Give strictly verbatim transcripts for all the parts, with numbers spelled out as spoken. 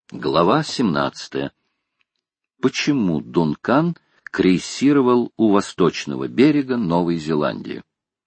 Глава семнадцатая. Почему Дункан крейсировал у восточного берега Новой Зеландии?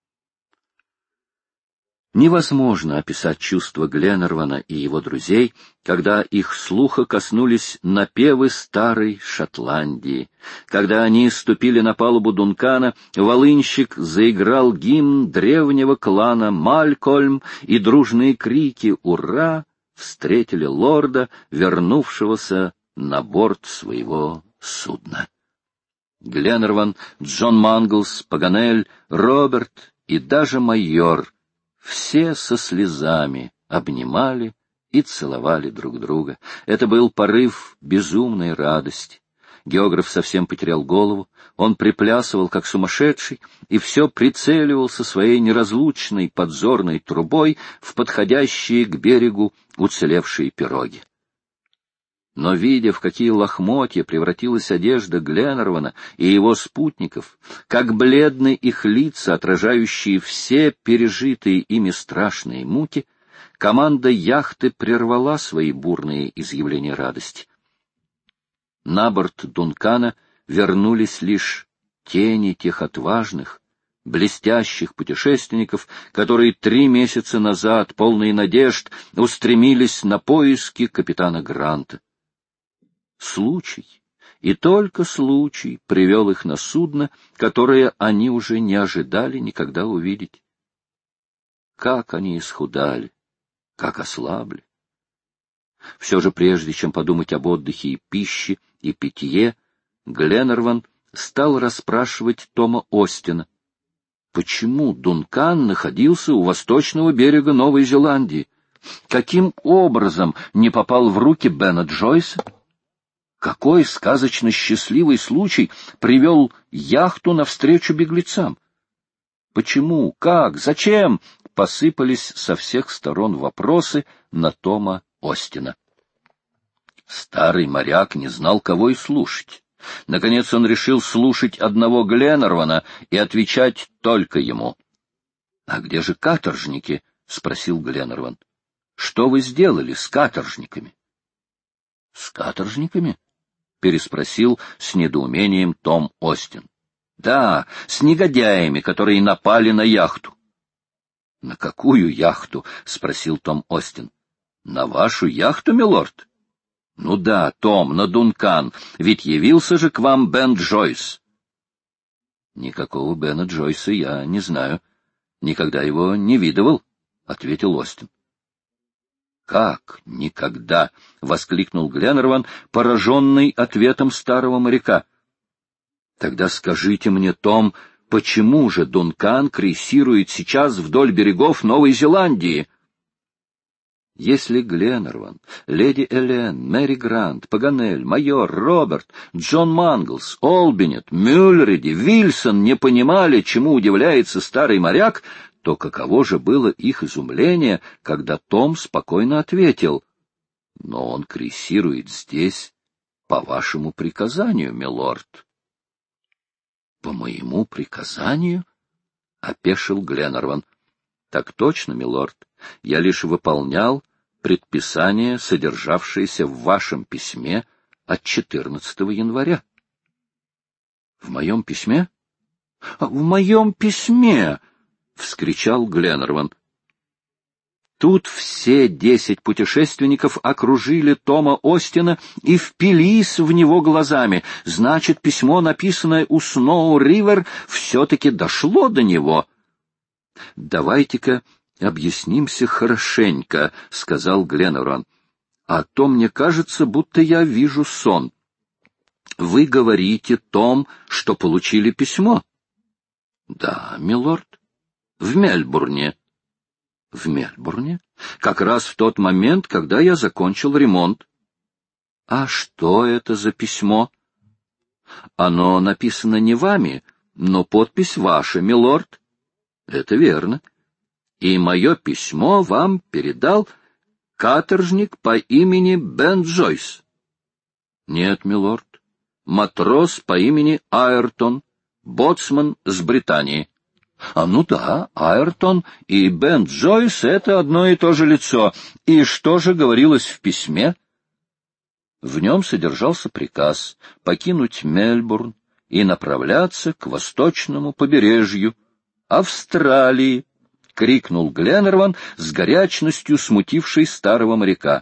Невозможно описать чувства Гленарвана и его друзей, когда их слуха коснулись напевы старой Шотландии. Когда они ступили на палубу Дункана, волынщик заиграл гимн древнего клана Малькольм, и дружные крики «Ура!» встретили лорда, вернувшегося на борт своего судна. Гленарван, Джон Манглс, Паганель, Роберт и даже майор — все со слезами обнимали и целовали друг друга. Это был порыв безумной радости. Географ совсем потерял голову, он приплясывал, как сумасшедший, и все прицеливался своей неразлучной подзорной трубой в подходящие к берегу уцелевшие пироги. Но, видя, в какие лохмотья превратилась одежда Гленарвана и его спутников, как бледны их лица, отражающие все пережитые ими страшные муки, команда яхты прервала свои бурные изъявления радости. На борт Дункана вернулись лишь тени тех отважных, блестящих путешественников, которые три месяца назад, полные надежд, устремились на поиски капитана Гранта. Случай, и только случай, привел их на судно, которое они уже не ожидали никогда увидеть. Как они исхудали, как ослабли! Все же прежде, чем подумать об отдыхе и пище, и питье, Гленарван стал расспрашивать Тома Остина, почему Дункан находился у восточного берега Новой Зеландии, каким образом не попал в руки Бена Джойса. Какой сказочно счастливый случай привел яхту навстречу беглецам? Почему, как, зачем? Посыпались со всех сторон вопросы на Тома Остина. Старый моряк не знал, кого и слушать. Наконец он решил слушать одного Гленарвана и отвечать только ему. — А где же каторжники? — спросил Гленарван. — Что вы сделали с каторжниками? — С каторжниками? — переспросил с недоумением Том Остин. — Да, с негодяями, которые напали на яхту. — На какую яхту? — спросил Том Остин. — На вашу яхту, милорд? — Ну да, Том, на Дункан, ведь явился же к вам Бен Джойс. — Никакого Бена Джойса я не знаю. Никогда его не видывал, — ответил Остин. «Как никогда!» — воскликнул Гленарван, пораженный ответом старого моряка. «Тогда скажите мне, Том, почему же Дункан крейсирует сейчас вдоль берегов Новой Зеландии?» Если Гленарван, леди Элен, Мэри Грант, Паганель, майор, Роберт, Джон Манглс, Олбинет, Мюллериди, Вильсон не понимали, чему удивляется старый моряк, то каково же было их изумление, когда Том спокойно ответил: «Но он крейсирует здесь по вашему приказанию, милорд». «По моему приказанию?» — опешил Гленарван. «Так точно, милорд. Я лишь выполнял предписание, содержавшееся в вашем письме от четырнадцатого января». «В моем письме?» «В моем письме!» — вскричал Гленарван. Тут все десять путешественников окружили Тома Остина и впились в него глазами. Значит, письмо, написанное у Сноу-Ривер, все-таки дошло до него. — Давайте-ка объяснимся хорошенько, — сказал Гленарван. — А то мне кажется, будто я вижу сон. Вы говорите, Том, что получили письмо? — Да, милорд. — В Мельбурне. — В Мельбурне? Как раз в тот момент, когда я закончил ремонт. — А что это за письмо? — Оно написано не вами, но подпись ваша, милорд. — Это верно. И мое письмо вам передал каторжник по имени Бен Джойс. — Нет, милорд. Матрос по имени Айртон, боцман с Британии. — А ну да, Айртон и Бен Джойс — это одно и то же лицо. И что же говорилось в письме? В нем содержался приказ покинуть Мельбурн и направляться к восточному побережью Австралии, — крикнул Гленнерван с горячностью, смутившей старого моряка.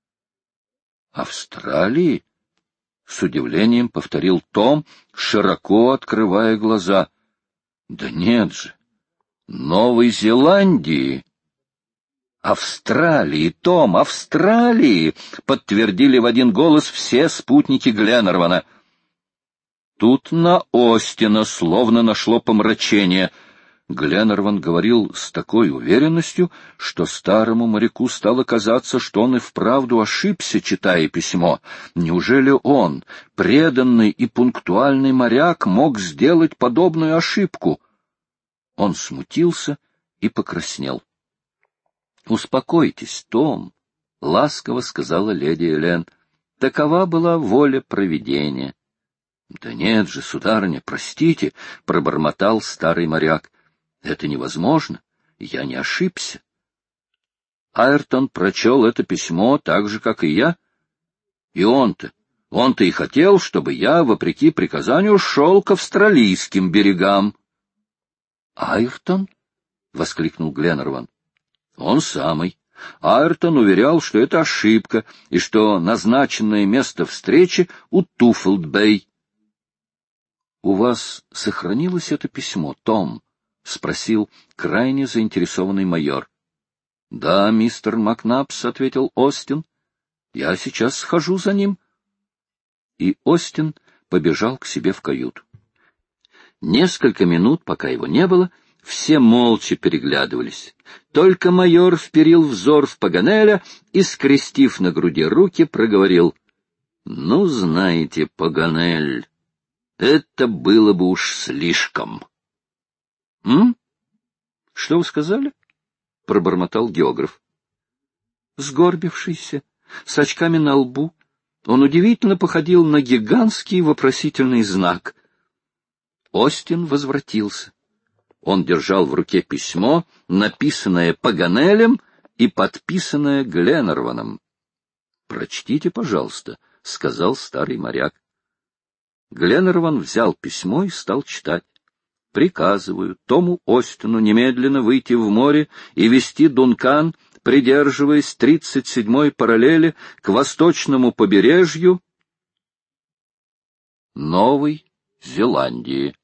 — Австралии? — с удивлением повторил Том, широко открывая глаза. — Да нет же! Новой Зеландии! — Австралии, Том, Австралии! — подтвердили в один голос все спутники Гленнервана. Тут на Остина словно нашло помрачение. Гленнерван говорил с такой уверенностью, что старому моряку стало казаться, что он и вправду ошибся, читая письмо. Неужели он, преданный и пунктуальный моряк, мог сделать подобную ошибку? Он смутился и покраснел. — Успокойтесь, Том, — ласково сказала леди Элен. — Такова была воля провидения. — Да нет же, сударыня, простите, — пробормотал старый моряк. — Это невозможно. Я не ошибся. Айртон прочел это письмо так же, как и я. И он-то, он-то и хотел, чтобы я, вопреки приказанию, шел к австралийским берегам. — Айртон? — воскликнул Гленнерван. — Он самый. Айртон уверял, что это ошибка, и что назначенное место встречи у Туффилд-Бэй. — У вас сохранилось это письмо, Том? — спросил крайне заинтересованный майор. — Да, мистер Макнапс, — ответил Остин. — Я сейчас схожу за ним. И Остин побежал к себе в каюту. Несколько минут, пока его не было, все молча переглядывались. Только майор вперил взор в Паганеля и, скрестив на груди руки, проговорил: — Ну, знаете, Паганель, это было бы уж слишком. — М? Что вы сказали? — пробормотал географ. Сгорбившийся, с очками на лбу, он удивительно походил на гигантский вопросительный знак. Остин возвратился. Он держал в руке письмо, написанное Паганелем и подписанное Гленнерваном. — Прочтите, пожалуйста, — сказал старый моряк. Гленнерван взял письмо и стал читать. Приказываю Тому Остину немедленно выйти в море и вести Дункан, придерживаясь тридцать седьмой параллели к восточному побережью Новой Зеландии.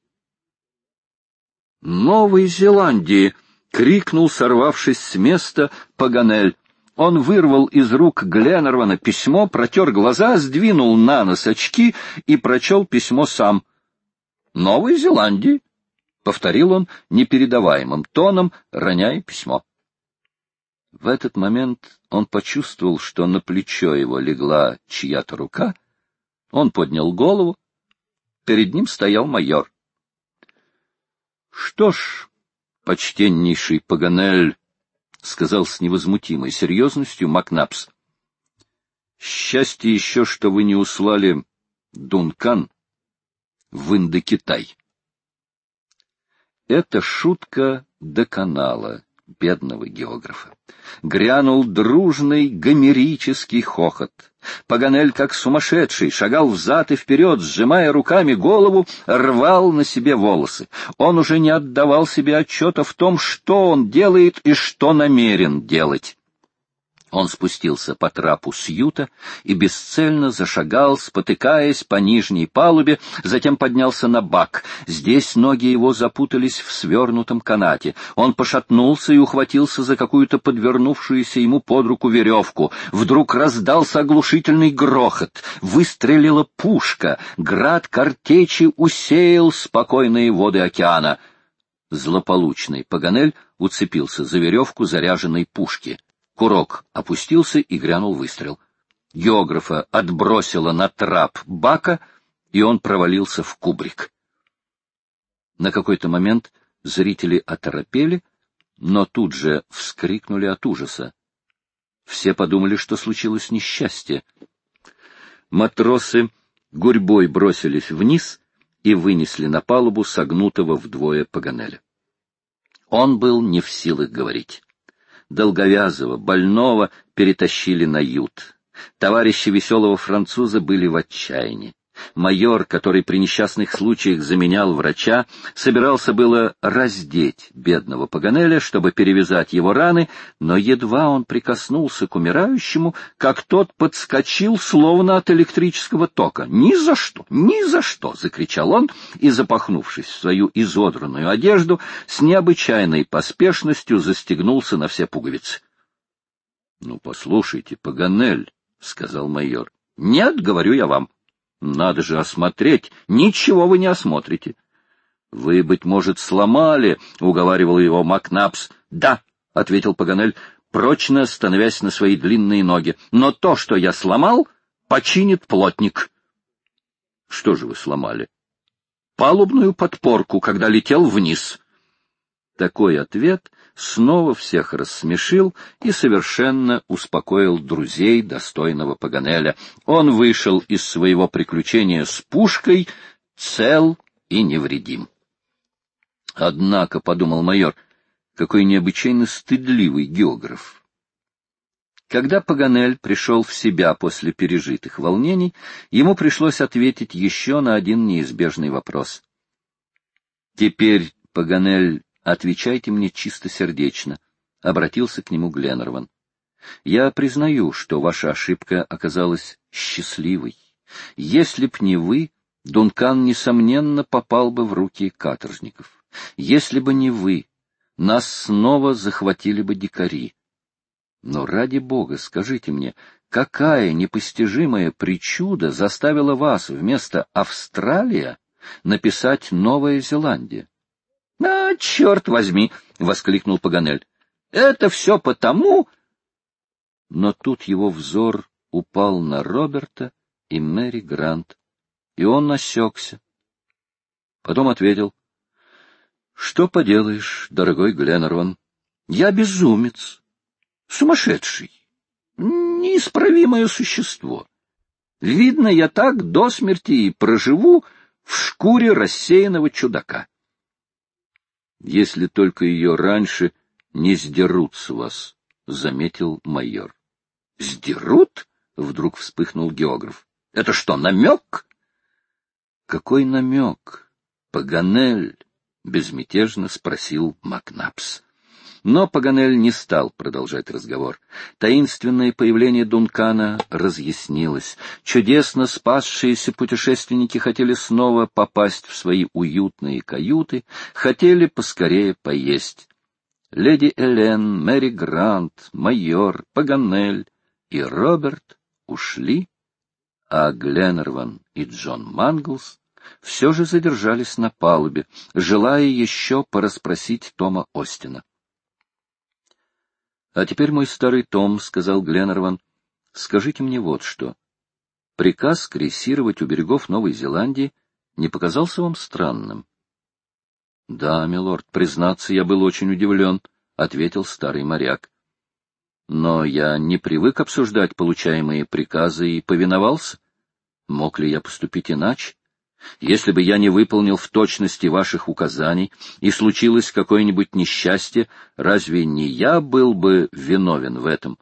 «Новой Зеландии!» — крикнул, сорвавшись с места, Паганель. Он вырвал из рук Гленнервана письмо, протер глаза, сдвинул на нос очки и прочел письмо сам. «Новой Зеландии!» — повторил он непередаваемым тоном, роняя письмо. В этот момент он почувствовал, что на плечо его легла чья-то рука. Он поднял голову. Перед ним стоял майор. — Что ж, почтеннейший Паганель, — сказал с невозмутимой серьезностью Макнапс, — счастье еще, что вы не услали Дункан в Индокитай. Эта шутка доконала бедного географа. Грянул дружный гомерический хохот. Паганель, как сумасшедший, шагал взад и вперед, сжимая руками голову, рвал на себе волосы. Он уже не отдавал себе отчета в том, что он делает и что намерен делать. Он спустился по трапу сьюта и бесцельно зашагал, спотыкаясь по нижней палубе, затем поднялся на бак. Здесь ноги его запутались в свернутом канате. Он пошатнулся и ухватился за какую-то подвернувшуюся ему под руку веревку. Вдруг раздался оглушительный грохот. Выстрелила пушка. Град картечи усеял спокойные воды океана. Злополучный Паганель уцепился за веревку заряженной пушки. Курок опустился, и грянул выстрел. Географа отбросило на трап бака, и он провалился в кубрик. На какой-то момент зрители оторопели, но тут же вскрикнули от ужаса. Все подумали, что случилось несчастье. Матросы гурьбой бросились вниз и вынесли на палубу согнутого вдвое Паганеля. Он был не в силах говорить. Долговязого, больного перетащили на ют. Товарищи веселого француза были в отчаянии. Майор, который при несчастных случаях заменял врача, собирался было раздеть бедного Паганеля, чтобы перевязать его раны, но едва он прикоснулся к умирающему, как тот подскочил, словно от электрического тока. «Ни за что! Ни за что!» — закричал он и, запахнувшись в свою изодранную одежду, с необычайной поспешностью застегнулся на все пуговицы. — Ну, послушайте, Паганель, — сказал майор. — Нет, говорю я вам. Надо же осмотреть. Ничего вы не осмотрите. — Вы, быть может, сломали, — уговаривал его Макнапс. — Да, — ответил Паганель, прочно становясь на свои длинные ноги. — Но то, что я сломал, починит плотник. — Что же вы сломали? — Палубную подпорку, когда летел вниз. Такой ответ снова всех рассмешил и совершенно успокоил друзей достойного Паганеля. Он вышел из своего приключения с пушкой цел и невредим. Однако, — подумал майор, — какой необычайно стыдливый географ. Когда Паганель пришел в себя после пережитых волнений, ему пришлось ответить еще на один неизбежный вопрос. Теперь, Паганель, отвечайте мне чистосердечно, — обратился к нему Гленнерван. Я признаю, что ваша ошибка оказалась счастливой. Если б не вы, Дункан, несомненно, попал бы в руки каторжников. Если бы не вы, нас снова захватили бы дикари. Но ради бога, скажите мне, какая непостижимая причуда заставила вас вместо «Австралия» написать «Новая Зеландия»? — А, черт возьми! — воскликнул Паганель. — Это все потому... Но тут его взор упал на Роберта и Мэри Грант, и он осекся. Потом ответил: — Что поделаешь, дорогой Гленнерван, я безумец, сумасшедший, неисправимое существо. Видно, я так до смерти и проживу в шкуре рассеянного чудака. Если только ее раньше не сдерут с вас, — заметил майор. — Сдерут? — вдруг вспыхнул географ. — Это что, намек? — Какой намек, Паганель? — безмятежно спросил Макнапс. Но Паганель не стал продолжать разговор. Таинственное появление Дункана разъяснилось. Чудесно спасшиеся путешественники хотели снова попасть в свои уютные каюты, хотели поскорее поесть. Леди Элен, Мэри Грант, майор, Паганель и Роберт ушли, а Гленнерван и Джон Манглс все же задержались на палубе, желая еще порасспросить Тома Остина. — А теперь, мой старый Том, — сказал Гленнерван, — скажите мне вот что. Приказ крейсировать у берегов Новой Зеландии не показался вам странным? — Да, милорд, признаться, я был очень удивлен, — ответил старый моряк. — Но я не привык обсуждать получаемые приказы и повиновался. Мог ли я поступить иначе? Если бы я не выполнил в точности ваших указаний, и случилось какое-нибудь несчастье, разве не я был бы виновен в этом?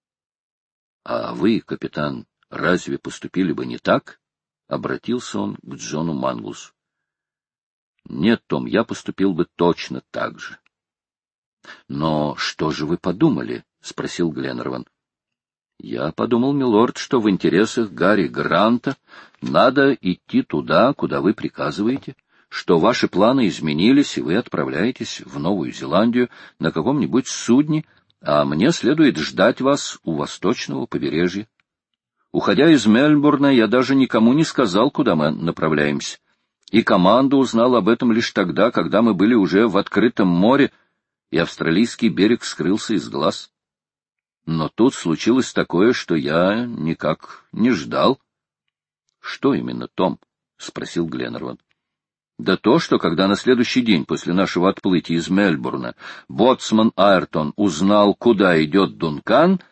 — А вы, капитан, разве поступили бы не так? — обратился он к Джону Манглсу. — Нет, Том, я поступил бы точно так же. — Но что же вы подумали? — спросил Гленнерван. Я подумал, милорд, что в интересах Гарри Гранта надо идти туда, куда вы приказываете, что ваши планы изменились, и вы отправляетесь в Новую Зеландию на каком-нибудь судне, а мне следует ждать вас у восточного побережья. Уходя из Мельбурна, я даже никому не сказал, куда мы направляемся, и команда узнала об этом лишь тогда, когда мы были уже в открытом море, и австралийский берег скрылся из глаз. Но тут случилось такое, что я никак не ждал. — Что именно, Том? — спросил Гленнерван. — Да то, что когда на следующий день после нашего отплытия из Мельбурна боцман Айртон узнал, куда идет Дункан...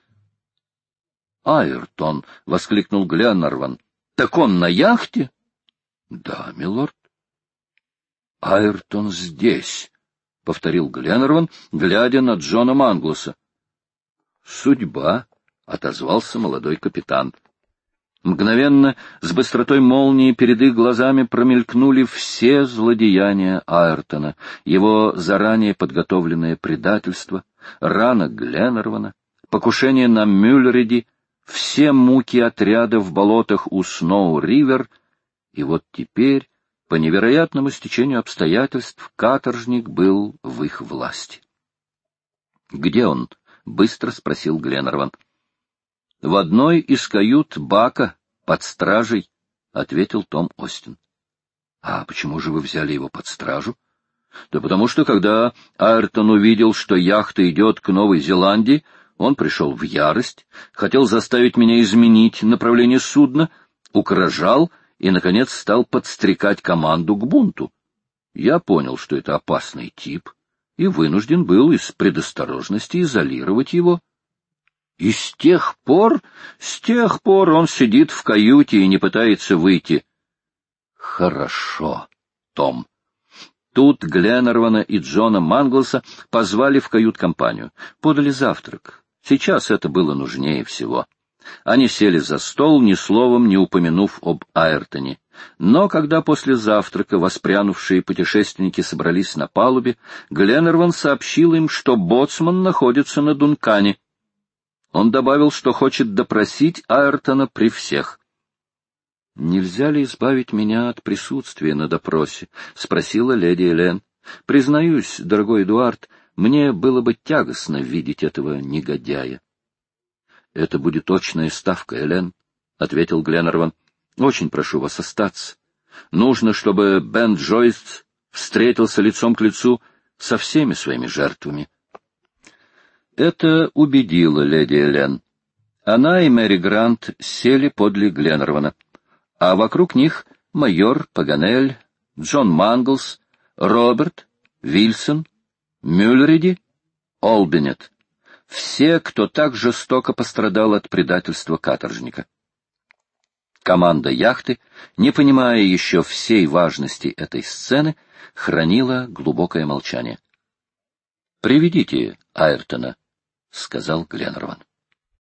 — Айртон! — воскликнул Гленнерван. — Так он на яхте? — Да, милорд. — Айртон здесь! — повторил Гленнерван, глядя на Джона Манглса. — Судьба отозвался молодой капитан. Мгновенно, с быстротой молнии, перед их глазами промелькнули все злодеяния Айртона, его заранее подготовленное предательство, рана Гленнервана, покушение на Мюллериди, все муки отряда в болотах у Сноу-Ривер, и вот теперь, по невероятному стечению обстоятельств, каторжник был в их власти. — Где он? — быстро спросил Гленнерван. — В одной из кают Бака, под стражей, — ответил Том Остин. — А почему же вы взяли его под стражу? — Да потому что, когда Айртон увидел, что яхта идет к Новой Зеландии, он пришел в ярость, хотел заставить меня изменить направление судна, угрожал и, наконец, стал подстрекать команду к бунту. Я понял, что это опасный тип, и вынужден был из предосторожности изолировать его. И с тех пор, с тех пор он сидит в каюте и не пытается выйти. Хорошо, Том. Тут Гленнервана и Джона Манглса позвали в кают-компанию, подали завтрак. Сейчас это было нужнее всего. Они сели за стол, ни словом не упомянув об Айртоне. Но когда после завтрака воспрянувшие путешественники собрались на палубе, Гленнерван сообщил им, что боцман находится на Дункане. Он добавил, что хочет допросить Айртона при всех. — Нельзя ли избавить меня от присутствия на допросе? — спросила леди Элен. — Признаюсь, дорогой Эдуард, мне было бы тягостно видеть этого негодяя. — Это будет точная ставка, Элен, — ответил Гленнерван. — Очень прошу вас остаться. Нужно, чтобы Бен Джойс встретился лицом к лицу со всеми своими жертвами. Это убедило леди Элен. Она и Мэри Грант сели подле Гленнервана, а вокруг них майор Паганель, Джон Манглс, Роберт, Вильсон, Мюллериди, Олбинет. Все, кто так жестоко пострадал от предательства каторжника. Команда яхты, не понимая еще всей важности этой сцены, хранила глубокое молчание. — Приведите Айртона, — сказал Гленнерван.